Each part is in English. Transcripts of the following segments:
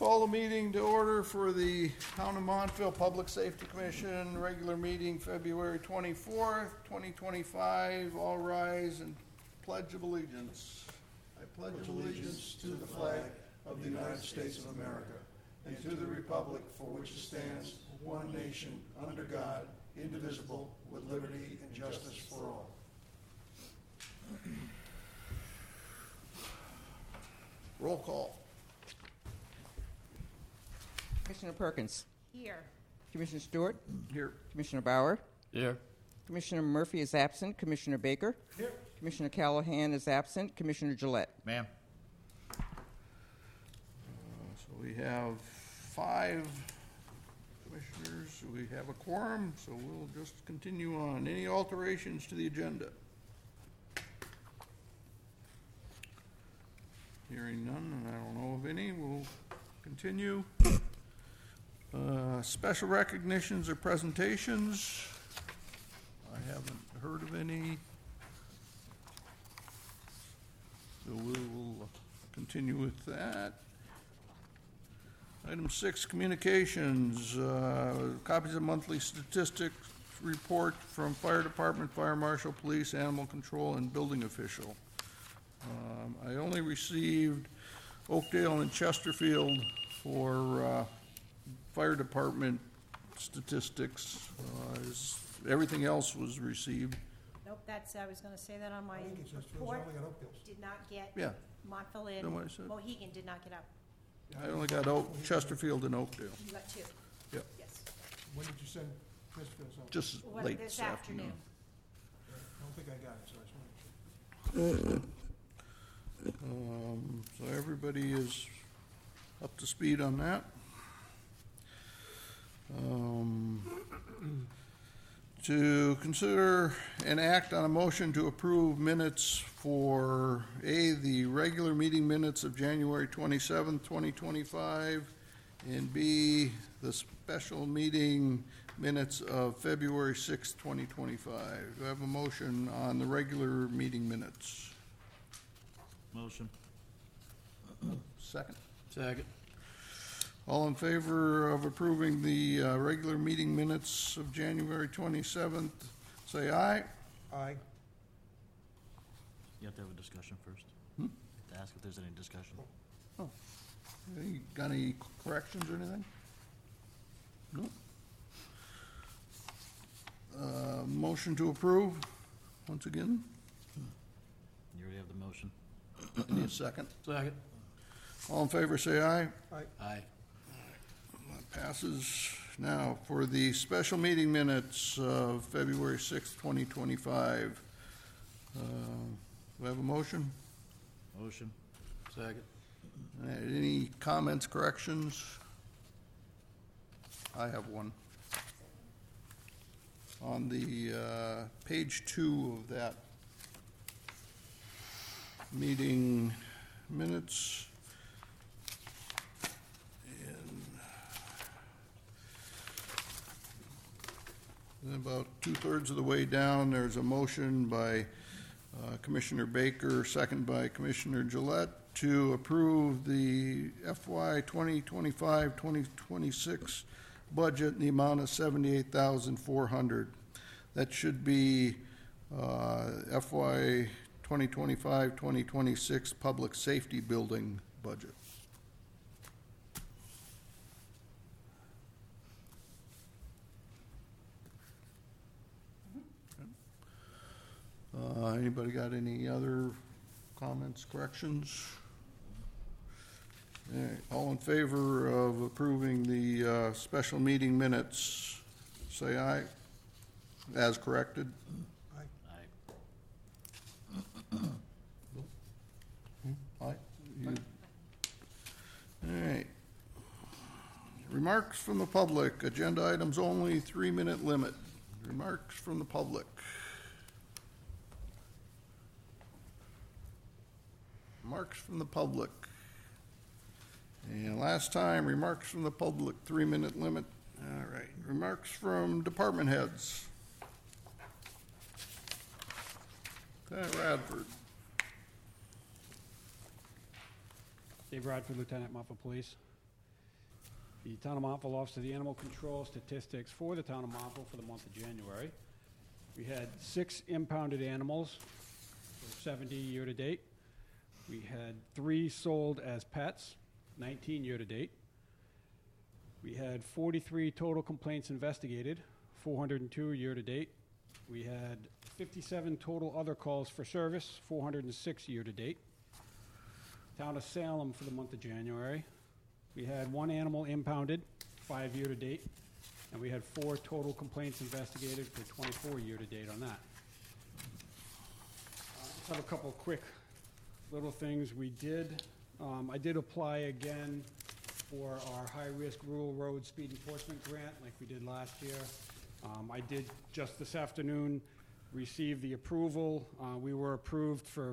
Call the meeting to order for the Town of Montville Public Safety Commission, regular meeting February 24th, 2025. All rise and pledge of allegiance. I pledge allegiance to the flag of the United States of America and to the republic for which it stands, one nation, under God, indivisible, with liberty and justice for all. Roll call. Commissioner Perkins. Here. Commissioner Stewart. Here. Commissioner Bauer. Here. Commissioner Murphy is absent. Commissioner Baker. Here. Commissioner Callahan is absent. Commissioner Gillette. Ma'am. So we have 5 commissioners. We have a quorum, so we'll just continue on. Any alterations to the agenda? Hearing none, and I don't know of any, we'll continue. Special recognitions or presentations? I haven't heard of any. So we will continue with that. Item 6, communications. Copies of monthly statistics report from fire department, fire marshal, police, animal control, and building official. I only received Oakdale and Chesterfield for fire department statistics. Everything else was received. Nope, I was gonna say that on my I think it just feels report. only got Oakdale's. Did not get Yeah, Montville Is that what I said? and Mohegan did not get up. I only got Chesterfield and Oakdale. You got 2. Yep. Yes. When did you send Chesterfield's out? Just What, late this this afternoon. I don't think I got it, so I just wanted to check. So everybody is up to speed on that. To consider and act on a motion to approve minutes for A, the regular meeting minutes of January 27th, 2025, and B, the special meeting minutes of February 6th, 2025. Do I have a motion on the regular meeting minutes? Motion. Second. Second. All in favor of approving the regular meeting minutes of January 27th, say aye. Aye. You have to have a discussion first. You have to ask if there's any discussion. Got any corrections or anything? No. Motion to approve, once again. You already have the motion. Need a second? Second. All in favor, say aye. Aye. That passes. Now, for the special meeting minutes of February 6th, 2025. Do we have a motion? Motion. Second. Any comments, corrections? I have one. On the page 2 of that meeting minutes, and about 2/3 of the way down, there's a motion by Commissioner Baker, second by Commissioner Gillette, to approve the FY 2025-2026 budget in the amount of $78,400. That should be FY 2025-2026 public safety building budget. Anybody got any other comments, corrections? All right, all in favor of approving the special meeting minutes, say aye, as corrected. Aye. Aye. Aye. You- All right. Remarks from the public, agenda items only, 3-minute limit. Remarks from the public. Remarks from the public. And last time, remarks from the public, 3-minute limit. All right, remarks from department heads. Okay, Radford. Dave Radford, Lieutenant Montville Police. The Town of Montville Office of the Animal Control statistics for the Town of Montville for the month of January. We had 6 impounded animals, so 70 year-to-date. We had 3 sold as pets, 19 year-to-date. We had 43 total complaints investigated, 402 year-to-date. We had 57 total other calls for service, 406 year-to-date. Town of Salem for the month of January. We had 1 animal impounded, 5 year-to-date, and we had 4 total complaints investigated for 24 year-to-date on that. Just have a couple quick little things we did. I did apply again for our high-risk rural road speed enforcement grant like we did last year. I did just this afternoon receive the approval. We were approved for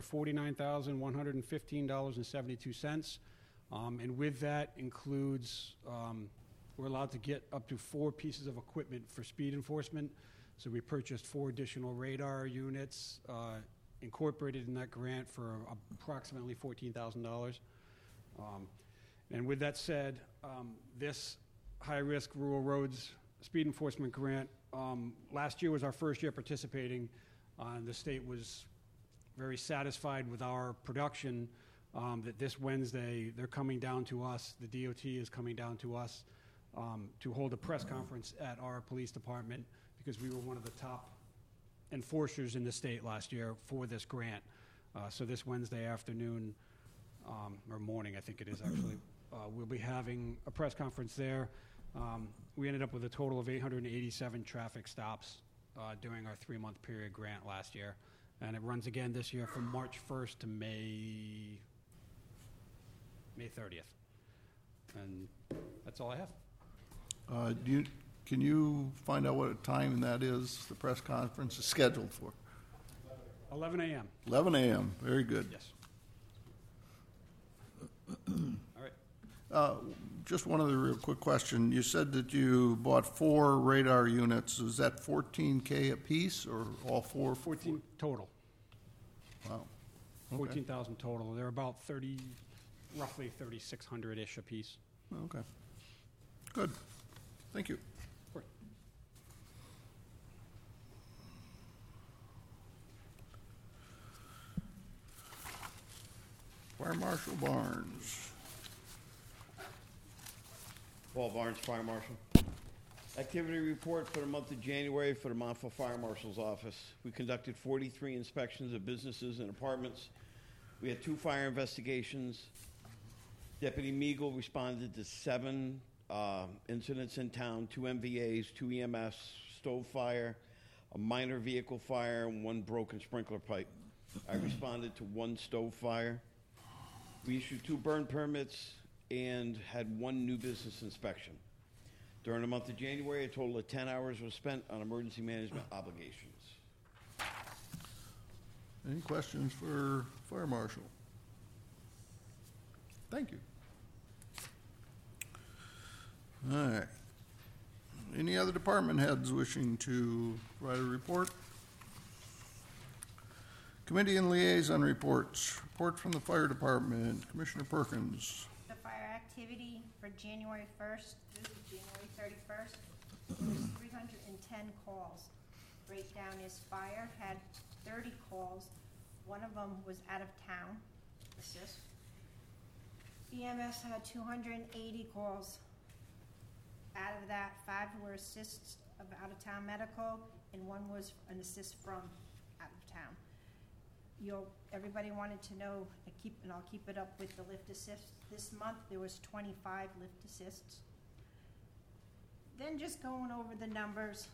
$49,115.72. And with that includes, we're allowed to get up to 4 pieces of equipment for speed enforcement. So we purchased 4 additional radar units incorporated in that grant for approximately $14,000. And with that said, this high-risk rural roads speed enforcement grant, last year was our first year participating. The state was very satisfied with our production. That this Wednesday, they're coming down to us, the DOT is coming down to us to hold a press conference at our police department because we were one of the top enforcers in the state last year for this grant. So this Wednesday afternoon, or morning, I think it is actually, we'll be having a press conference there. We ended up with a total of 887 traffic stops during our 3-month period grant last year. And it runs again this year from March 1st to May 30th. And that's all I have. Can you find out what time that is, the press conference is scheduled for? 11 a.m. 11 a.m., very good. Yes. All right. Just one other real quick question. You said that you bought 4 radar units. Is that $14K a piece or all 4? 14 total. Wow. Okay. 14,000 total. They're about roughly 3,600-ish a piece. Okay. Good. Thank you. Right. Fire Marshal Barnes. Paul Barnes, Fire Marshal. Activity report for the month of January for the Montville Fire Marshal's Office. We conducted 43 inspections of businesses and apartments. We had 2 fire investigations. Deputy Meagle responded to 7 incidents in town, 2 MVAs, 2 EMS, stove fire, a minor vehicle fire, and 1 broken sprinkler pipe. I responded to 1 stove fire. We issued 2 burn permits and had 1 new business inspection. During the month of January, a total of 10 hours was spent on emergency management obligations. Any questions for Fire Marshal? Thank you. All right. Any other department heads wishing to write a report? Committee and liaison reports. Report from the Fire Department. Commissioner Perkins. The fire activity for January 1st through January 31st was 310 calls. Breakdown is fire had 30 calls. 1 of them was out of town, assist. EMS had 280 calls. Out of that, 5 were assists of out-of-town medical, and 1 was an assist from out of town. Everybody wanted to know, and I'll keep it up with the lift assists. This month, there was 25 lift assists. Then just going over the numbers,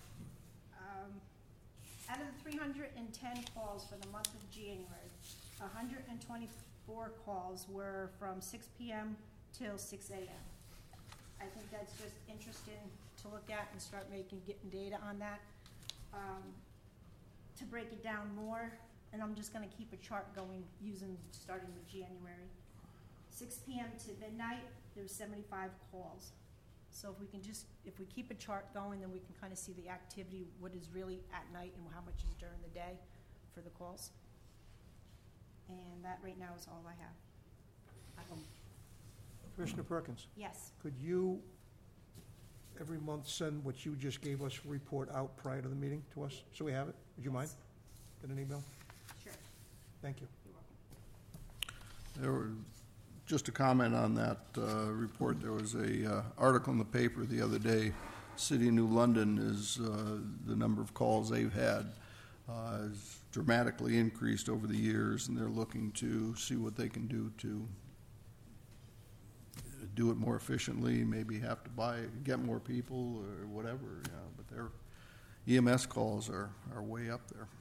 out of the 310 calls for the month of January, 124 calls were from 6 p.m. till 6 a.m. I think that's just interesting to look at and start getting data on that. To break it down more, and I'm just gonna keep a chart going starting with January. 6 p.m. to midnight, there was 75 calls. So if we keep a chart going, then we can kind of see the activity, what is really at night and how much is during the day for the calls. And that right now is all I have. Commissioner Perkins, Yes, could you, every month, send what you just gave us report out prior to the meeting to us, so we have it? Would you mind? In an email? sure. Thank you. There were, just to comment on that report, there was a article in the paper the other day. City of New London is, the number of calls they've had has dramatically increased over the years, and they're looking to see what they can do to do it more efficiently, maybe have to get more people or whatever, but their EMS calls are way up there.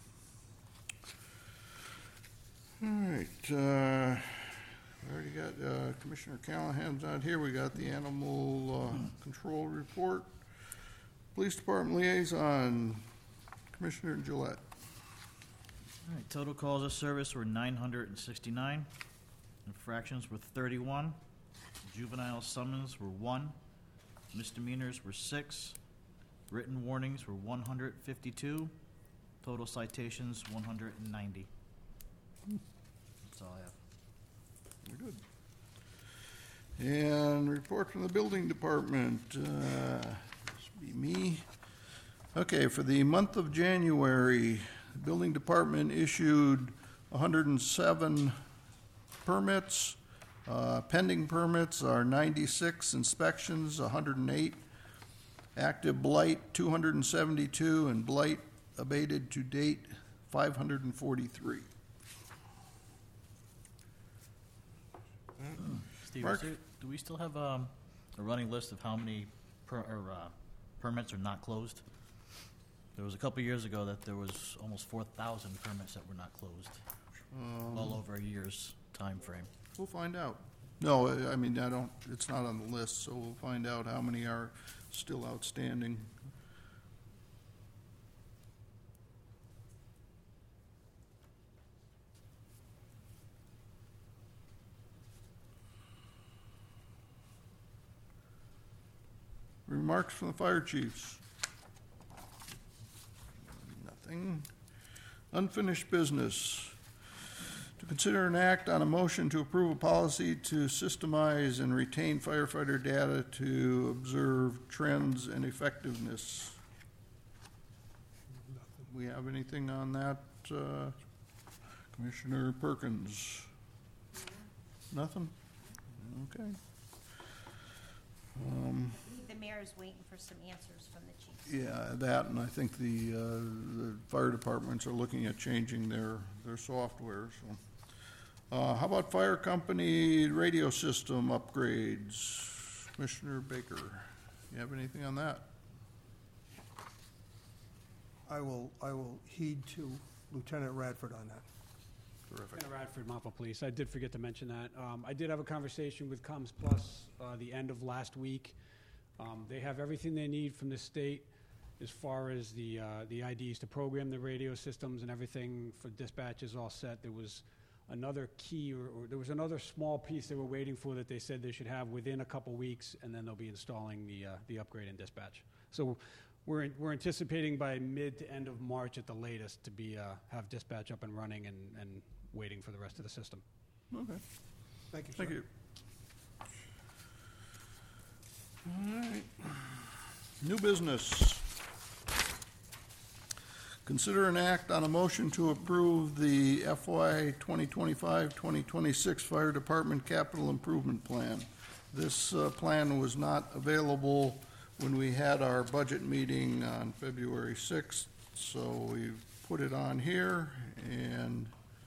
All right, we already got Commissioner Callahan's out here. We got the animal control report. Police Department liaison, Commissioner Gillette. All right, total calls of service were 969. Infractions were 31. Juvenile summons were 1. Misdemeanors were 6. Written warnings were 152. Total citations 190. That's all I have. Very good. And report from the building department. This would be me. Okay, for the month of January, the building department issued 107 permits. Pending permits are 96, inspections 108, active blight 272, and blight abated to date 543. Steve, Mark? do we still have a running list of how many permits are not closed? There was a couple years ago that there was almost 4,000 permits that were not closed, well over a year's time frame. We'll find out. No, I mean, it's not on the list, so we'll find out how many are still outstanding. Remarks from the fire chiefs? Nothing. Unfinished business. To consider an act on a motion to approve a policy to systemize and retain firefighter data to observe trends and effectiveness. We have anything on that, Commissioner Perkins? Nothing? Okay. The mayor is waiting for some answers from the chiefs. Yeah, that, and I think the fire departments are looking at changing their software, so. How about fire company radio system upgrades? Commissioner Baker, you have anything on that? I will heed to Lieutenant Radford on that. Terrific. Lieutenant Radford, Montville Police. I did forget to mention that. I did have a conversation with Comms Plus the end of last week. They have everything they need from the state as far as the IDs to program the radio systems, and everything for dispatch is all set. There was another key, or there was another small piece they were waiting for that they said they should have within a couple weeks, and then they'll be installing the upgrade in dispatch. So we're anticipating by mid to end of March at the latest to be have dispatch up and running and waiting for the rest of the system. Okay, Thank you, sir. thank you. All right. New business. Consider an act on a motion to approve the FY 2025-2026 Fire Department Capital Improvement Plan. This plan was not available when we had our budget meeting on February 6th, so we put it on here. And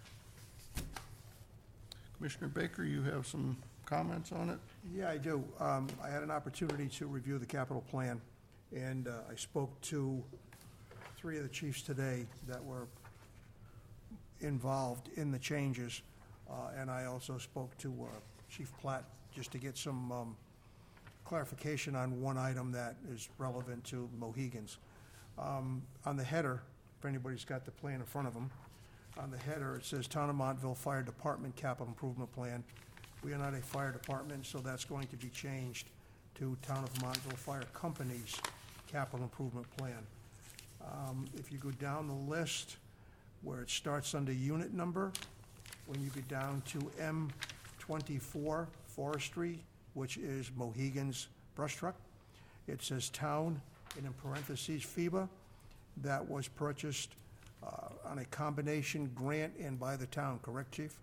Commissioner Baker, you have some comments on it? Yeah, I do. I had an opportunity to review the capital plan, and I spoke to 3 of the chiefs today that were involved in the changes, and I also spoke to Chief Platt just to get some clarification on one item that is relevant to Mohegans. On the header, if anybody's got the plan in front of them, on the header it says Town of Montville Fire Department Capital Improvement Plan. We are not a fire department, so that's going to be changed to Town of Montville Fire Company's Capital Improvement Plan. If you go down the list where it starts under unit number, when you get down to M24 Forestry, which is Mohegan's brush truck. It says town, and in parentheses, FEMA. That was purchased on a combination grant and by the town, correct, Chief?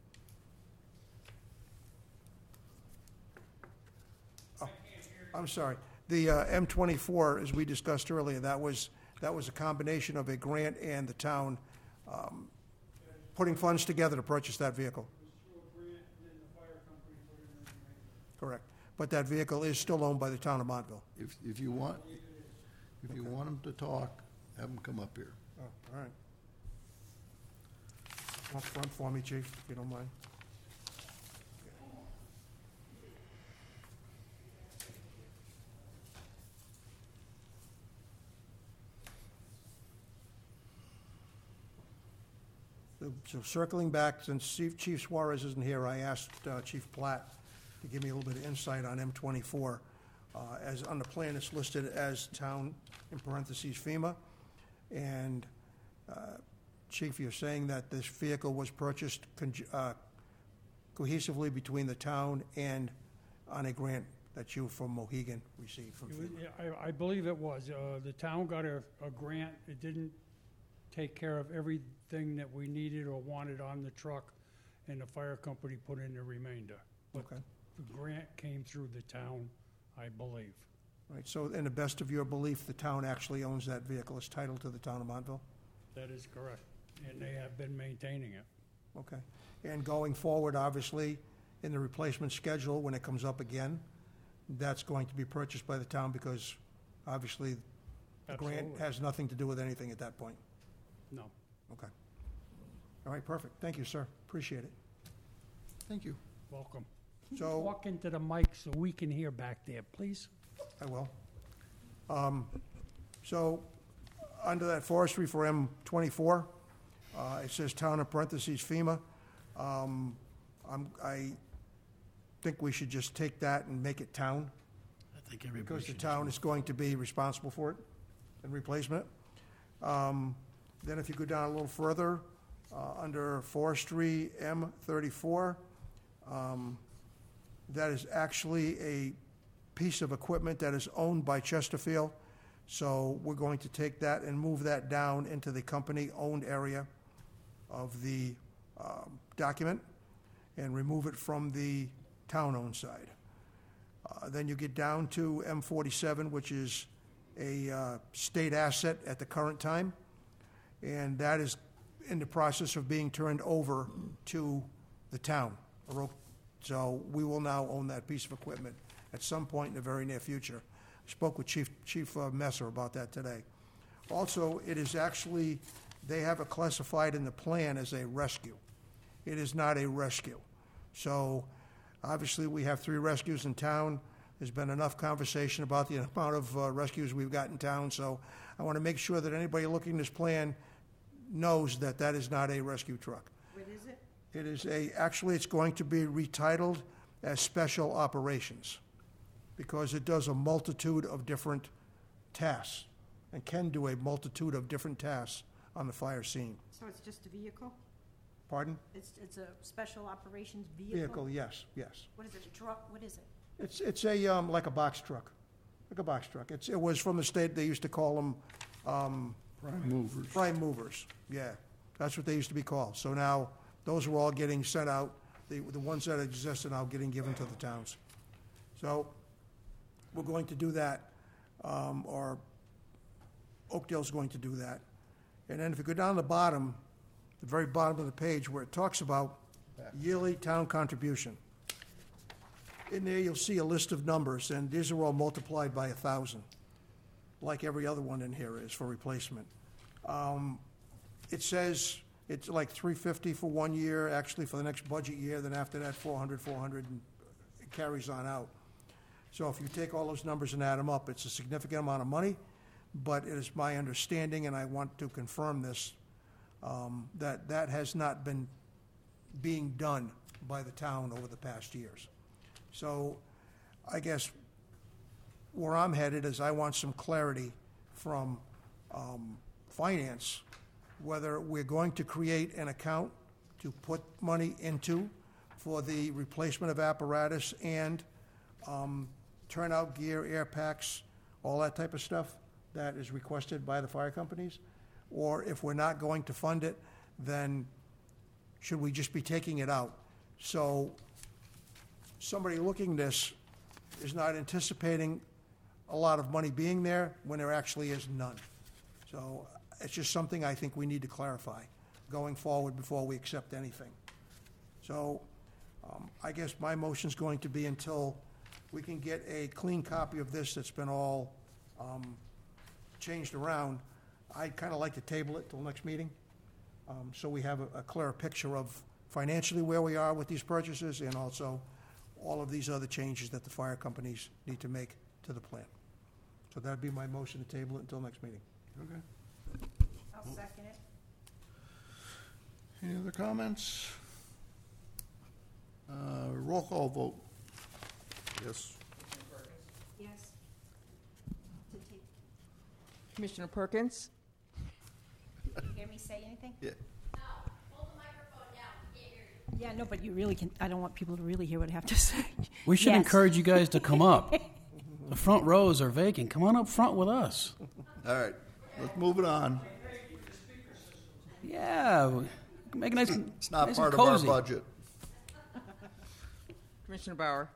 Oh, I'm sorry. The M24, as we discussed earlier, that was a combination of a grant and the town putting funds together to purchase that vehicle. Correct. But that vehicle is still owned by the town of Montville. If you want them to talk, have them come up here. Oh, all right. Up front for me, Chief, if you don't mind. So circling back, since Chief Suarez isn't here, I asked Chief Platt to give me a little bit of insight on M24. As on the plan, it's listed as town, in parentheses, FEMA. And Chief, you're saying that this vehicle was purchased cohesively between the town and on a grant that you from Mohegan received from FEMA? I believe it was. The town got a grant. It didn't take care of everything that we needed or wanted on the truck, and the fire company put in the remainder. But Okay. the grant came through the town, I believe. Right, so in the best of your belief, the town actually owns that vehicle, it's titled to the town of Montville? That is correct. And they have been maintaining it. Okay. And going forward, obviously, in the replacement schedule, when it comes up again, that's going to be purchased by the town because obviously the grant Absolutely. has nothing to do with anything at that point. No. Okay. All right, perfect. Thank you, sir. Appreciate it. Thank you. Welcome. So, Walk into the mic so we can hear back there, please. I will. So, under that forestry for M24, it says town in parentheses FEMA. I think we should just take that and make it town, I think everybody because the should town is going to be responsible for it and replacement. Then if you go down a little further, under forestry M34, that is actually a piece of equipment that is owned by Chesterfield. So we're going to take that and move that down into the company-owned area of the document and remove it from the town-owned side. Then you get down to M47, which is a state asset at the current time, and that is in the process of being turned over to the town. So we will now own that piece of equipment at some point in the very near future. I spoke with Chief Messer about that today. Also, it is actually, they have it classified in the plan as a rescue. It is not a rescue. So obviously, we have 3 rescues in town. There's been enough conversation about the amount of rescues we've got in town, so I want to make sure that anybody looking at this plan knows that that is not a rescue truck. What is it? It is actually, it's going to be retitled as Special Operations because it does a multitude of different tasks and can do a multitude of different tasks on the fire scene. So it's just a vehicle? Pardon? It's a special operations vehicle? Vehicle, yes, yes. What is it, a truck? What is it? It's a, like a box truck, like a box truck. It was from the state, they used to call them, Prime movers. prime movers, yeah. That's what they used to be called. So now, those are all getting sent out. The ones that exist are now getting given to the towns. So, we're going to do that, or Oakdale's going to do that. And then if you go down the bottom, the very bottom of the page where it talks about yearly town contribution. In there, you'll see a list of numbers, and these are all multiplied by 1,000, like every other one in here is for replacement. It says it's like $350 for 1 year, actually for the next budget year, then after that, 400, and it carries on out. So if you take all those numbers and add them up, it's a significant amount of money, but it is my understanding, and I want to confirm this, that that has not been being done by the town over the past years. So I guess where I'm headed is I want some clarity from finance, whether we're going to create an account to put money into for the replacement of apparatus and turnout gear, air packs, all that type of stuff that is requested by the fire companies? Or if we're not going to fund it, then should we just be taking it out? So somebody looking this is not anticipating a lot of money being there when there actually is none. So it's just something I think we need to clarify going forward before we accept anything. So I guess my motion's going to be until we can get a clean copy of this that's been all changed around. I'd kind of like to table it till next meeting, so we have a clearer picture of financially where we are with these purchases and also all of these other changes that the fire companies need to make to the plan. So that'd be my motion to table it until next meeting. Okay. I'll second it. Any other comments? Roll call vote. Yes. Yes. To take, Commissioner Perkins, did you hear me say anything? Yeah. Yeah, no, but you really can, I don't want people to really hear what I have to say. We should Yes. encourage you guys to come up. The front rows are vacant. Come on up front with us. All right, let's move it on. Yeah, make a nice, It's not nice part and of our cozy. budget. Commissioner Bauer,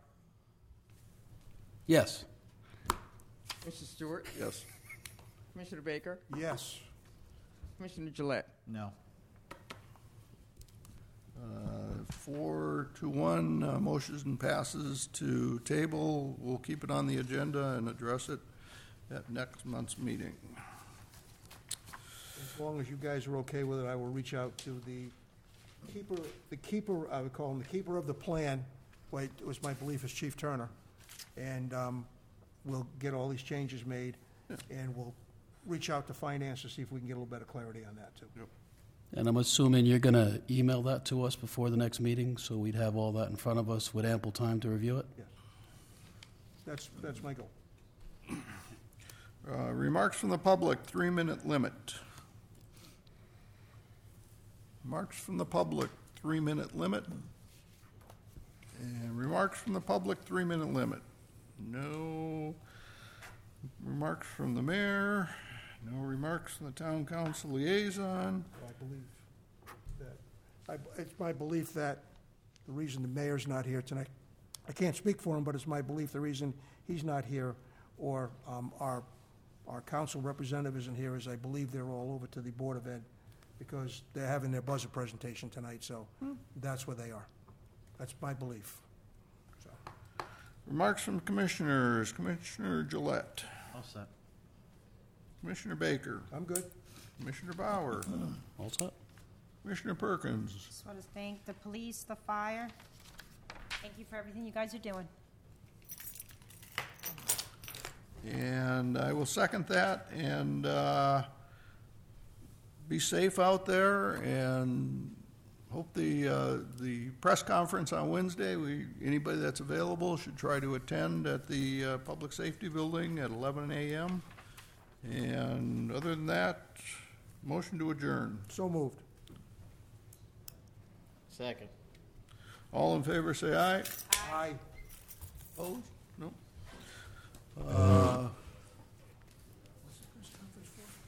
Yes. Commissioner Stewart, Yes. Commissioner Baker, Yes. Commissioner Gillette. No. 4-1, motion passes to table. We'll keep it on the agenda and address it at next month's meeting. As long as you guys are okay with it, I will reach out to the keeper, I would call him the keeper of the plan, what it was my belief is Chief Turner. And we'll get all these changes made, and we'll reach out to finance to see if we can get a little better clarity on that, too. And I'm assuming you're going to email that to us before the next meeting, so we'd have all that in front of us with ample time to review it? Yes. That's my goal. Remarks from the public, 3-minute limit. Remarks from the public, 3-minute limit. And remarks from the public, 3-minute limit. No remarks from the mayor, no remarks from the town council liaison. I believe that, it's my belief that the reason the mayor's not here tonight, I can't speak for him, but it's my belief the reason he's not here, or our council representative isn't here, is I believe they're all over to the Board of Ed, because they're having their budget presentation tonight, so that's where they are. That's my belief. So, Remarks from commissioners, Commissioner Gillette, All set. Commissioner Baker, I'm good. Commissioner Bauer, All set? Commissioner Perkins. Just want to thank the police, the fire. Thank you for everything you guys are doing. And I will second that, and be safe out there, and hope the press conference on Wednesday, anybody that's available should try to attend at the Public Safety Building at 11 a.m. And other than that, motion to adjourn. So moved. Second. All in favor, say aye. Aye. Opposed? No.